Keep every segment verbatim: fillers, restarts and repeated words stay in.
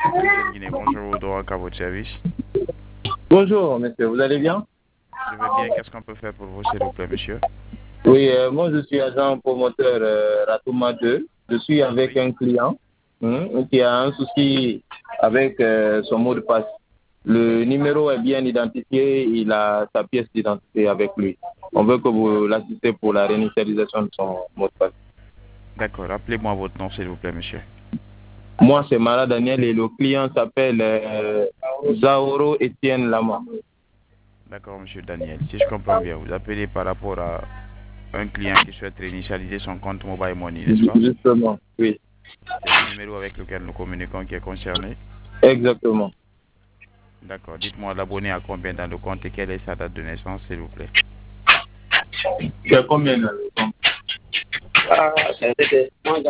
Guinée, bonjour, Dora, à votre service. Bonjour, monsieur, vous allez bien? Je vais bien, qu'est-ce qu'on peut faire pour vous, s'il vous plaît, monsieur? Oui, euh, moi je suis agent promoteur euh, Ratouma deux. Je suis avec Oui. un client hein, qui a un souci avec euh, son mot de passe. Le numéro est bien identifié, il a sa pièce d'identité avec lui. On veut que vous l'assistez pour la réinitialisation de son mot de passe. D'accord, rappelez-moi votre nom, s'il vous plaît, monsieur. Moi, c'est Mara Daniel et le client s'appelle euh, Zaoro Etienne Lama. D'accord, monsieur Daniel. Si je comprends bien, vous appelez par rapport à un client qui souhaite réinitialiser son compte Mobile Money, n'est-ce pas? Justement, oui, C'est le numéro avec lequel nous communiquons qui est concerné. exactement. D'accord, dites-moi l'abonné à combien dans le compte et quelle est sa date de naissance, s'il vous plaît. C'est combien là, le compte? Ah, c'était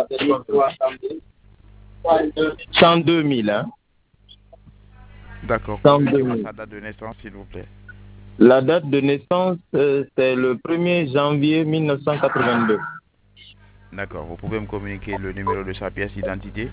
cent deux mille, hein? D'accord, cent deux confirmez-moi mille. sa date de naissance, s'il vous plaît. La date de naissance, euh, c'est le premier janvier mille neuf cent quatre-vingt-deux. D'accord, vous pouvez me communiquer le numéro de sa pièce d'identité?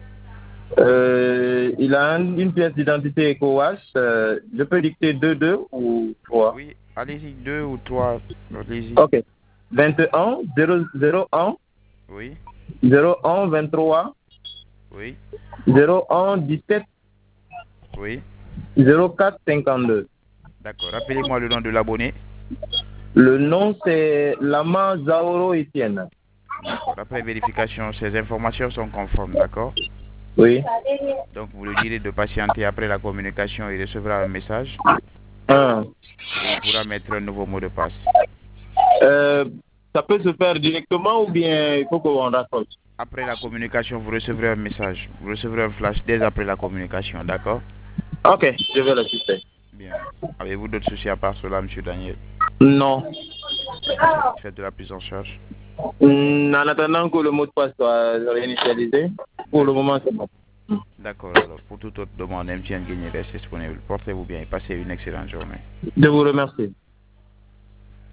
Euh, il a un- une pièce d'identité EcoWash. Euh, je peux dicter deux deux ou trois. Oui, allez-y, deux ou trois, allez-y. Ok. vingt et un, zéro zéro un, Oui, zéro un, vingt-trois, oui, zéro un, dix-sept, oui. zéro quatre, cinquante-deux. D'accord, rappelez-moi le nom de l'abonné. Le nom, c'est Lama Zaoro Etienne. D'accord, après vérification, ces informations sont conformes, d'accord? Oui. Donc, vous lui direz de patienter après la communication, il recevra un message Un. et il pourra mettre un nouveau mot de passe. Euh, ça peut se faire directement ou bien il faut qu'on raccroche? Après la communication, vous recevrez un message, vous recevrez un flash dès après la communication, d'accord? Ok, je vais l'assister. Bien. Avez-vous d'autres soucis à part cela, monsieur Daniel? Non. Êtes-vous satisfait de la prise en charge? Hmm, En attendant que le mot de passe soit réinitialisé, pour le D'accord. moment c'est bon. D'accord, alors, pour toute autre demande, M T N Guinée reste disponible. Portez-vous bien et passez une excellente journée. Je vous remercie.